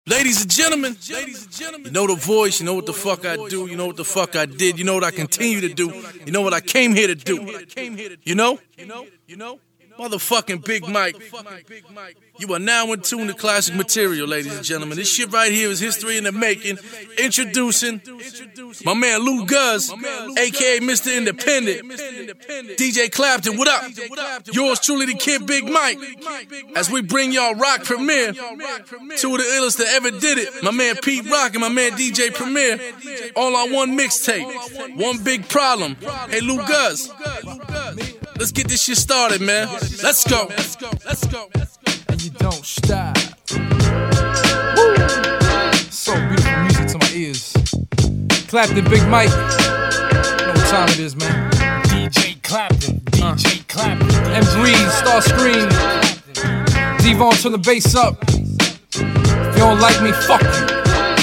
Ladies and gentlemen, you know the voice, you know what the fuck I do, you know what the fuck I did, you know what I continue to do, you know what I came here to do. You know? Motherfucking Big Mike. You are now in tune to classic material, ladies and gentlemen. This shit right here is history in the making. Introducing my man Lou Guz, aka Mr. Independent. DJ Clapton, what up? Yours truly, the Kid Big Mike. As we bring y'all rock premiere, two of the illest that ever did it. My man Pete Rock and my man DJ Premier, all on one mixtape. One big problem. Hey Lou Guz, let's get this shit started, man. Let's go. And you don't stop. Woo! So beautiful music to my ears. Clapton, Big Mike. You know what time it is, man. DJ Clapton, DJ Clapton. M Breeze, Starscream. D-Von, turn the bass up. If you don't like me, fuck you.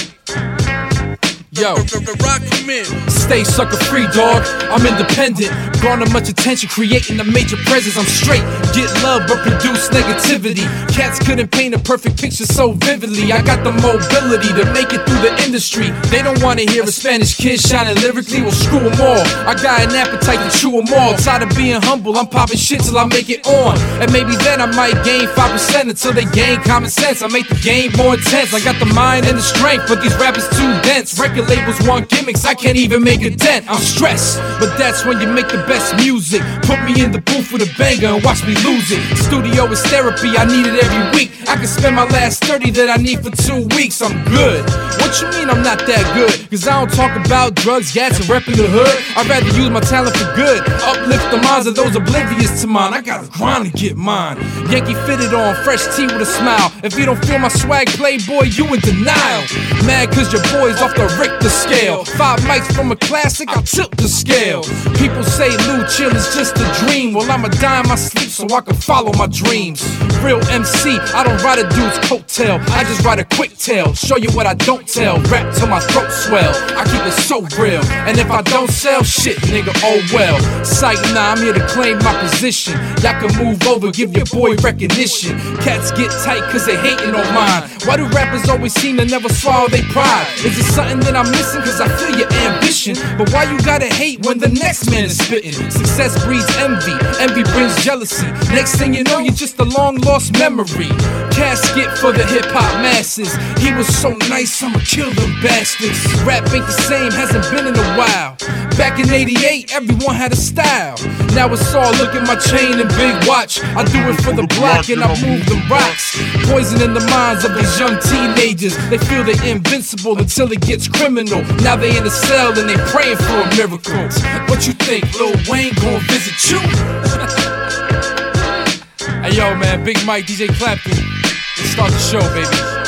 Yo, Rock premiere. stay sucker free, dog. I'm independent. Garner much attention, creating a major presence. I'm straight, get love but produce negativity. Cats couldn't paint a perfect picture so vividly. I got the mobility to make it through the industry. They don't wanna hear a Spanish kid shining lyrically. Well, screw them all. I got an appetite to chew them all. Tired of being humble, I'm popping shit till I make it on. And maybe then I might gain 5% until they gain common sense. I make the game more intense. I got the mind and the strength, but these rappers too dense. Record labels want gimmicks, I can't even make a dent. I'm stressed, but that's when you make the best music. Put me in the booth with a banger and watch me lose it. Studio is therapy, I need it every week. I can spend my last 30 that I need for 2 weeks. I'm good. What you mean I'm not that good? Cause I don't talk about drugs, gats, and reppin' the hood. I'd rather use my talent for good. Uplift the minds of those oblivious to mine. I gotta grind to get mine. Yankee fitted on, fresh tee with a smile. If you don't feel my swag, playboy, you in denial. Mad cause your boy's off the Richter scale. 5 mics from a classic, I'll tilt the scale. People say Lou Chill is just a dream. Well, I'ma die in my sleep so I can follow my dreams. Real MC, I don't ride a dude's coattail. I just ride a quick tail, show you what I don't tell. Rap till my throat swell, I keep it so real. And if I don't sell, shit nigga, oh well. Sight, nah, I'm here to claim my position. Y'all can move over, give your boy recognition. Cats get tight cause they hating on mine. Why do rappers always seem to never swallow their pride? Is it something that I'm missing? Cause I feel your ambition. But why you gotta hate when the next man is spitting? Success breeds envy, envy brings jealousy. Next thing you know, you're just a long lost memory. Casket for the hip hop masses. He was so nice, I'ma kill them bastards. Rap ain't the same, hasn't been in a while. Back in 88, everyone had a style. Now it's all look at my chain and big watch. I do it for the block and I move them rocks. Poisoning the minds of these young teenagers. They feel they're invincible until it gets criminal. Now they in the cell and they praying for a miracle. What you think, Lil Wayne gon' visit you? Hey yo man, Big Mike, DJ Clapton. Let's start the show, baby.